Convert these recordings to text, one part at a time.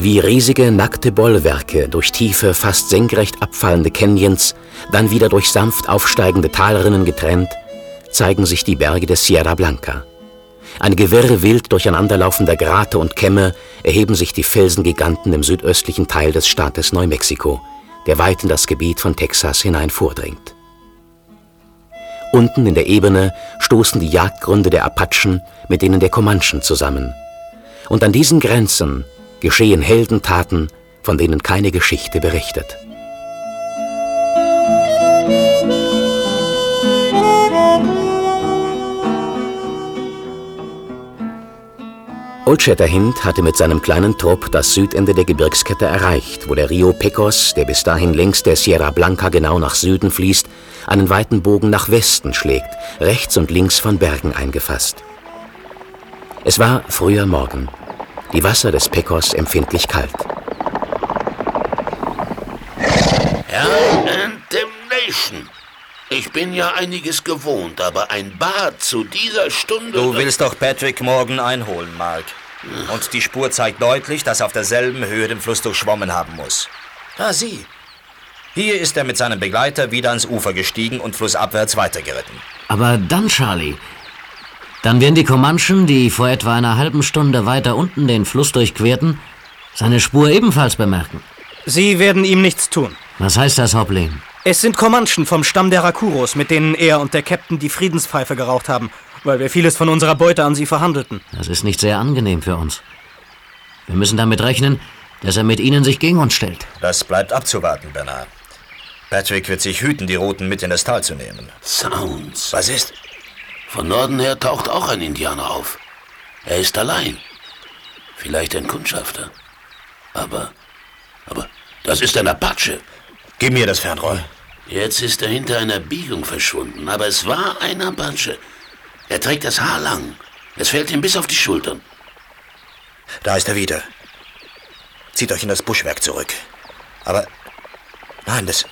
Wie riesige, nackte Bollwerke durch tiefe, fast senkrecht abfallende Canyons, dann wieder durch sanft aufsteigende Talrinnen getrennt, zeigen sich die Berge des Sierra Blanca. Ein Gewirr wild durcheinanderlaufender Grate und Kämme erheben sich die Felsengiganten im südöstlichen Teil des Staates Neumexiko, der weit in das Gebiet von Texas hinein vordringt. Unten in der Ebene stoßen die Jagdgründe der Apachen mit denen der Comanchen zusammen. Und an diesen Grenzen geschehen Heldentaten, von denen keine Geschichte berichtet. Old Shatterhand hatte mit seinem kleinen Trupp das Südende der Gebirgskette erreicht, wo der Rio Pecos, der bis dahin längs der Sierra Blanca genau nach Süden fließt, einen weiten Bogen nach Westen schlägt, rechts und links von Bergen eingefasst. Es war früher Morgen. Die Wasser des Pecos empfindlich kalt. Hell and Damnation. Ich bin ja einiges gewohnt, aber ein Bad zu dieser Stunde... Du willst doch Patrick morgen einholen, Mark. Und die Spur zeigt deutlich, dass er auf derselben Höhe den Fluss durchschwommen haben muss. Ah, sieh. Hier ist er mit seinem Begleiter wieder ans Ufer gestiegen und flussabwärts weitergeritten. Aber dann, Charlie, dann werden die Comanchen, die vor etwa einer halben Stunde weiter unten den Fluss durchquerten, seine Spur ebenfalls bemerken. Sie werden ihm nichts tun. Was heißt das, Häuptling? Es sind Comanchen vom Stamm der Rakuros, mit denen er und der Captain die Friedenspfeife geraucht haben, weil wir vieles von unserer Beute an sie verhandelten. Das ist nicht sehr angenehm für uns. Wir müssen damit rechnen, dass er mit ihnen sich gegen uns stellt. Das bleibt abzuwarten, Bernard. Patrick wird sich hüten, die Routen mit in das Tal zu nehmen. Sounds. Was ist? Von Norden her taucht auch ein Indianer auf. Er ist allein. Vielleicht ein Kundschafter. Aber das ist ein Apache. Gib mir das Fernrohr. Jetzt ist er hinter einer Biegung verschwunden, aber es war ein Apache. Er trägt das Haar lang. Es fällt ihm bis auf die Schultern. Da ist er wieder. Zieht euch in das Buschwerk zurück. Aber... Nein, das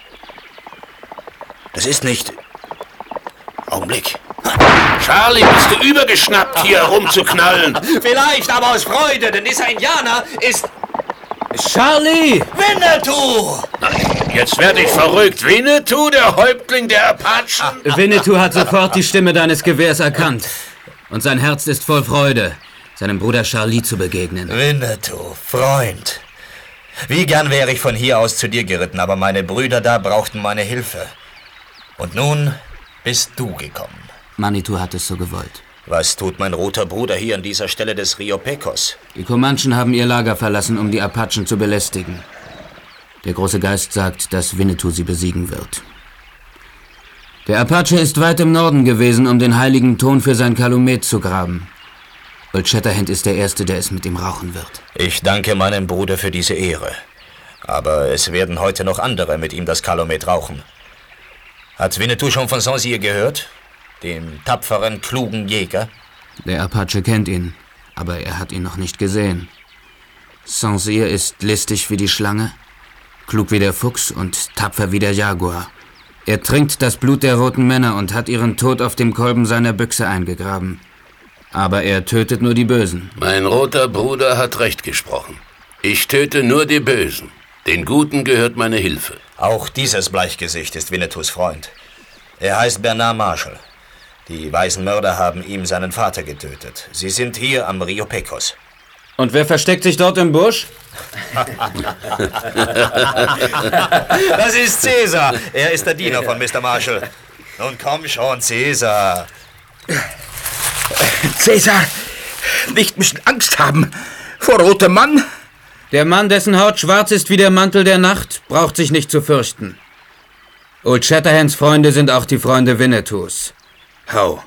ist nicht... Augenblick. Charlie, bist du übergeschnappt, hier herumzuknallen? Vielleicht, aber aus Freude, denn dieser Indianer ist... Charlie! Winnetou! Nein, jetzt werde ich verrückt. Winnetou, der Häuptling der Apachen? Winnetou hat sofort die Stimme deines Gewehrs erkannt. Und sein Herz ist voll Freude, seinem Bruder Charlie zu begegnen. Winnetou, Freund. Wie gern wäre ich von hier aus zu dir geritten, aber meine Brüder da brauchten meine Hilfe. Und nun bist du gekommen. Manitou hat es so gewollt. Was tut mein roter Bruder hier an dieser Stelle des Rio Pecos? Die Comanchen haben ihr Lager verlassen, um die Apachen zu belästigen. Der große Geist sagt, dass Winnetou sie besiegen wird. Der Apache ist weit im Norden gewesen, um den heiligen Ton für sein Calumet zu graben. Old Shatterhand ist der Erste, der es mit ihm rauchen wird. Ich danke meinem Bruder für diese Ehre. Aber es werden heute noch andere mit ihm das Calumet rauchen. Hat Winnetou schon von Saint-Cyr gehört? Dem tapferen, klugen Jäger? Der Apache kennt ihn, aber er hat ihn noch nicht gesehen. Saint-Cyr ist listig wie die Schlange, klug wie der Fuchs und tapfer wie der Jaguar. Er trinkt das Blut der roten Männer und hat ihren Tod auf dem Kolben seiner Büchse eingegraben. Aber er tötet nur die Bösen. Mein roter Bruder hat recht gesprochen. Ich töte nur die Bösen. Den Guten gehört meine Hilfe. Auch dieses Bleichgesicht ist Winnetous Freund. Er heißt Bernard Marshall. Die weisen Mörder haben ihm seinen Vater getötet. Sie sind hier am Rio Pecos. Und wer versteckt sich dort im Busch? Das ist Cäsar. Er ist der Diener von Mr. Marshall. Nun komm schon, Cäsar. Cäsar, nicht müssen Angst haben vor rotem Mann. Der Mann, dessen Haut schwarz ist wie der Mantel der Nacht, braucht sich nicht zu fürchten. Old Shatterhands Freunde sind auch die Freunde Winnetous. Oh,